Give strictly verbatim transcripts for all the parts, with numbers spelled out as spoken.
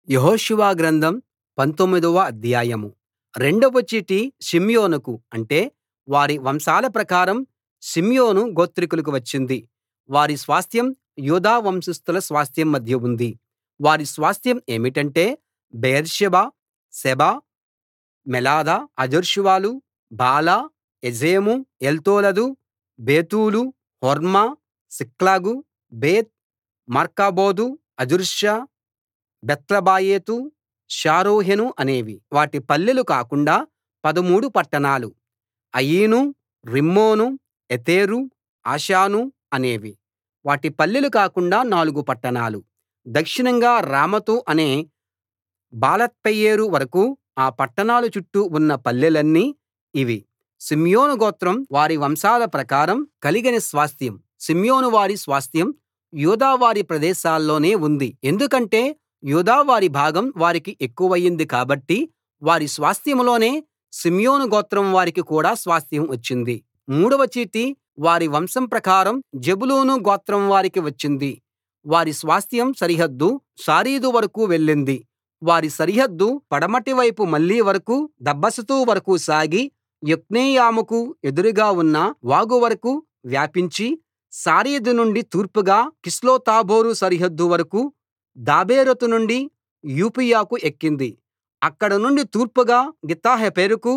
యెహోషువ గ్రంథం పంతొమ్మిదవ అధ్యాయం రెండవ చీటి షిమ్యోనుకు అంటే వారి వంశాల ప్రకారం షిమ్యోను గోత్రికులకు వచ్చింది. వారి స్వాస్థ్యం యూదా వంశస్థుల స్వాస్థ్యం మధ్య ఉంది. వారి స్వాస్థ్యం ఏమిటంటే బెయేర్షెబా, షెబ, మోలాదా, హజర్షువలు, బాలా, ఎజెము, ఎల్తోలదు, బేతూలు, హోర్మా, సిక్లగు, బేత్ మార్కాబోదు, హజర్సూసా, బేత్లబాయోతు, షారూహెను అనేవి. వాటి పల్లెలు కాకుండా పదమూడు పట్టణాలు. అయీను, రిమ్మోను, ఎతెరు, ఆషాను అనేవి. వాటి పల్లెలు కాకుండా నాలుగు పట్టణాలు. దక్షిణంగా రామతు అనే బాలత్బెయేరు వరకూ ఆ పట్టణాల చుట్టూ ఉన్న పల్లెలన్నీ ఇవి. షిమ్యోను గోత్రం వారి వంశాల ప్రకారం కలిగిన స్వాస్థ్యం. షిమ్యోను వారి స్వాస్థ్యం యూదా వారి ప్రదేశాల్లోనే ఉంది. ఎందుకంటే యూదా వారి భాగం వారికి ఎక్కువయింది కాబట్టి వారి స్వాస్థ్యంలోనే షిమ్యోను గోత్రం వారికి కూడా స్వాస్థ్యం వచ్చింది. మూడవ చీటి వారి వంశం ప్రకారం జెబూలూను గోత్రం వారికి వచ్చింది. వారి స్వాస్థ్యం సరిహద్దు శారీదు వరకూ వెళ్ళింది. వారి సరిహద్దు పడమటి వైపు మళ్లీ వరకూ దబ్బాషతు వరకూ సాగి యొక్నెయాముకు ఎదురుగా ఉన్న వాగు వరకూ వ్యాపించి శారీదు నుండి తూర్పుగా కిస్లోత్తాబోరు సరిహద్దు వరకూ దాబెరతు నుండి యాఫీయకు ఎక్కింది. అక్కడ నుండి తూర్పుగా గిత్తహెపెరుకు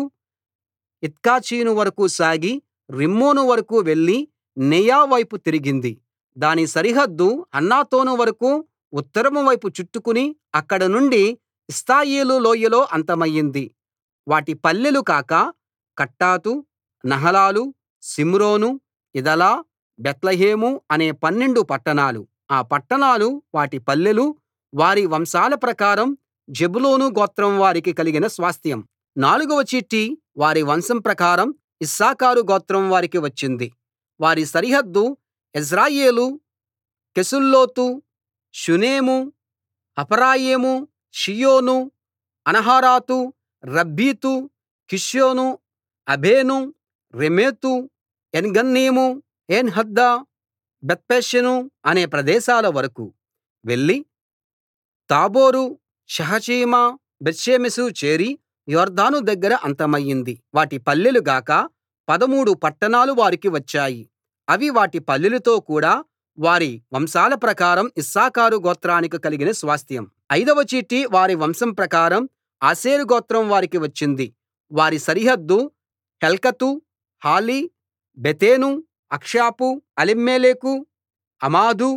ఇత్కాచీను వరకూ సాగి రిమ్మోను వరకూ వెళ్లి నేయా వైపు తిరిగింది. దాని సరిహద్దు హన్నాతోను వరకూ ఉత్తరం వైపు చుట్టుకుని అక్కడ నుండి ఇష్తాయోలు లోయలో అంతమయింది. వాటి పల్లెలు కాక కట్టాతు, నహలాలు, షిమ్రోను, ఇదలా, బేత్లెహేము అనే పన్నెండు పట్టణాలు. ఆ పట్టణాలు వాటి పల్లెలు వారి వంశాల ప్రకారం జెబూలూను గోత్రం వారికి కలిగిన స్వాస్థ్యం. నాలుగవ చీటి వారి వంశం ప్రకారం ఇశ్శాఖారు గోత్రం వారికి వచ్చింది. వారి సరిహద్దు యెజ్రెయేలు, Chesulloth, షూనేము, Hapharaim, Shion, Anaharath, Rabbith, కిష్యోను, అబేను, రెమెతు, ఏన్గన్నీము, Enhaddah, Bethpazzez అనే ప్రదేశాల వరకూ వెళ్లి తాబోరు, షహచీమా, బేత్షెమెషు చేరి యొర్దాను దగ్గర అంతమయింది. వాటి పల్లెలు గాక పదమూడు పట్టణాలు వారికి వచ్చాయి. అవి వాటి పల్లెలతో కూడా వారి వంశాల ప్రకారం ఇశ్శాఖారు గోత్రానికి కలిగిన స్వాస్థ్యం. ఐదవ చీటి వారి వంశం ప్రకారం ఆషేరు గోత్రం వారికి వచ్చింది. వారి సరిహద్దు హెల్కతు, హాలి, బెతెను, అక్షాపు, అలీమెలెకు, అమాదు,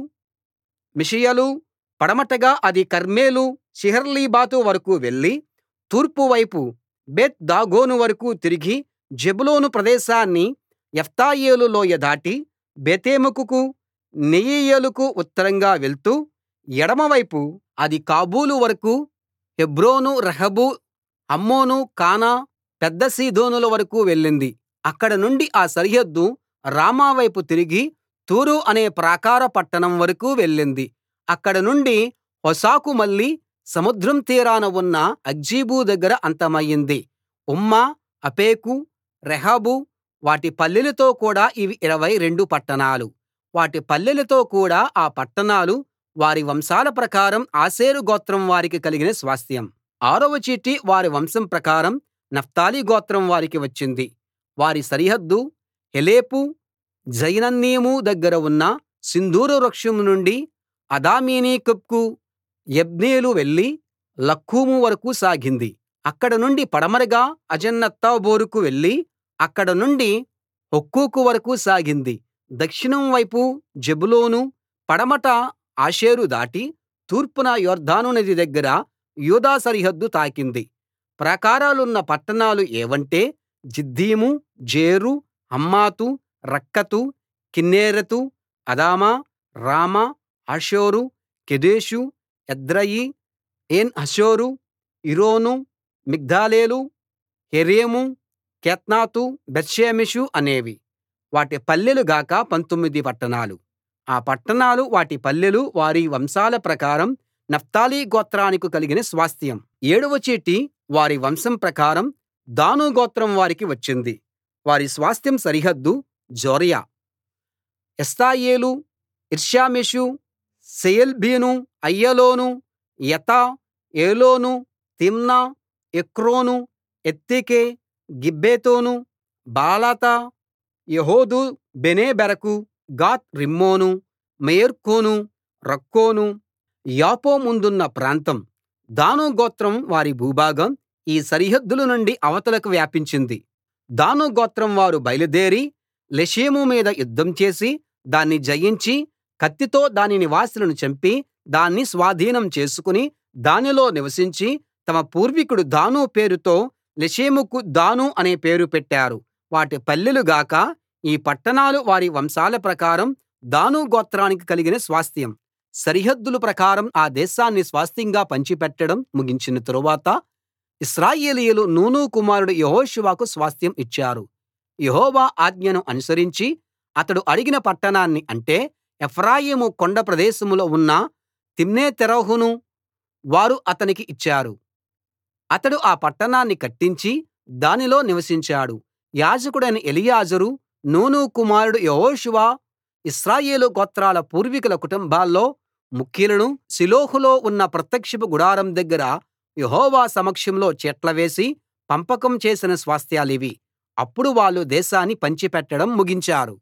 మిషయలు. పడమటగా అది కర్మెలు, షిహర్లీబాతు వరకూ వెళ్లి తూర్పు వైపు బేత్ దాగోను వరకూ తిరిగి జెబూలూను ప్రదేశాన్ని యెఫ్తాయేలు లోయ దాటి బేతేమెకుకు, నెయీయేలుకు ఉత్తరంగా వెళ్తూ ఎడమవైపు అది కాబూలు వరకూ హెబ్రోను, రెహోబు, హమ్మోను, కానా, పెద్ద సీదోనుల వరకూ వెళ్ళింది. అక్కడ నుండి ఆ సరిహద్దు రామా వైపు తిరిగి తూరు అనే ప్రాకార పట్టణం వరకూ వెళ్ళింది. అక్కడ నుండి హోసాకు మళ్లీ సముద్రం తీరాన ఉన్న అక్జీబు దగ్గర అంతమయింది. ఉమ్మా, అఫెకు, రెహోబు వాటి పల్లెలతో కూడా ఇవి ఇరవై రెండు పట్టణాలు. వాటి పల్లెలతో కూడా ఆ పట్టణాలు వారి వంశాల ప్రకారం ఆషేరు గోత్రం వారికి కలిగిన స్వాస్థ్యం. ఆరవ చీటి వారి వంశం ప్రకారం నఫ్తాలి గోత్రం వారికి వచ్చింది. వారి సరిహద్దు హెలెపు, జయనన్నీము దగ్గర ఉన్న సింధూర వృక్షం నుండి అదామీనికెబ్కు, యబ్నేలు వెళ్లి లక్కూము వరకూ సాగింది. అక్కడ నుండి పడమరగా అజనోతాబోరుకు వెళ్లి అక్కడ నుండి హుక్కోకు వరకూ సాగింది. దక్షిణం వైపు జెబూలూను, పడమట ఆషేరు దాటి తూర్పున యొర్దాను నది దగ్గర యూదా సరిహద్దు తాకింది. ప్రాకారాలున్న పట్టణాలు ఏవంటే జిద్దీము, జేరు, హమ్మతు, రక్కతు, కిన్నెరెతు, అదామా, రామా, హాసోరు, కెదెషు, ఎద్రెయి, ఏన్ హాసోరు, ఇరోను, మిగ్దలేలు, హొరేము, కేత్నాతు, బేత్షెమెషు అనేవి. వాటి పల్లెలు గాక పంతొమ్మిది పట్టణాలు. ఆ పట్టణాలు వాటి పల్లెలు వారి వంశాల ప్రకారం నఫ్తాలి గోత్రానికి కలిగిన స్వాస్థ్యం. ఏడవ చీటి వారి వంశం ప్రకారం దాను గోత్రం వారికి వచ్చింది. వారి స్వాస్థ్యం సరిహద్దు జొర్యా, ఎష్తాయోలు, ఇర్షామెషు, షెయల్బీను, అయ్యలోను, యతా, ఏలోను, తిమ్నా, ఎక్రోను, ఎత్తెకే, గిబ్బెతోను, బాలాతా, యెహూదు, బెనేబెరకు, గాత్ రిమ్మోను, మేయర్కోను, రక్కోను, యాపో ముందున్న ప్రాంతం. దాను గోత్రం వారి భూభాగం ఈ సరిహద్దుల నుండి అవతలకు వ్యాపించింది. దాను గోత్రం వారు బయలుదేరి లెషెము మీద యుద్ధం చేసి దాన్ని జయించి కత్తితో దాని నివాసులను చంపి దాన్ని స్వాధీనం చేసుకుని దానిలో నివసించి తమ పూర్వీకుడు దాను పేరుతో లెషెముకు దాను అనే పేరు పెట్టారు. వాటి పల్లెలు గాక ఈ పట్టణాలు వారి వంశాల ప్రకారం దాను గోత్రానికి కలిగిన స్వాస్థ్యం. సరిహద్దుల ప్రకారం ఆ దేశాన్ని స్వాస్థ్యంగా పంచిపెట్టడం ముగించిన తరువాత ఇశ్రాయేలీయులు నూను కుమారుడు యెహోషువకు స్వాస్థ్యం ఇచ్చారు. యెహోవా ఆజ్ఞను అనుసరించి అతడు అడిగిన పట్టణాన్ని అంటే ఎఫ్రాయిము కొండ ప్రదేశంలో ఉన్న తిమ్నత్సెరహును వారు అతనికి ఇచ్చారు. అతడు ఆ పట్టణాన్ని కట్టించి దానిలో నివసించాడు. యాజకుడైన ఎలియాజరు, నూను కుమారుడు యెహోషువ ఇశ్రాయేలు గోత్రాల పూర్వీకుల కుటుంబాల్లో ముఖ్యులను షిలోహులో ఉన్న ప్రత్యక్షపు గుడారం దగ్గర యెహోవా సమక్షంలో చీట్ల వేసి పంపకం చేసిన స్వాస్థ్యాలివి. అప్పుడు వాళ్ళు దేశాన్ని పంచిపెట్టడం ముగించారు.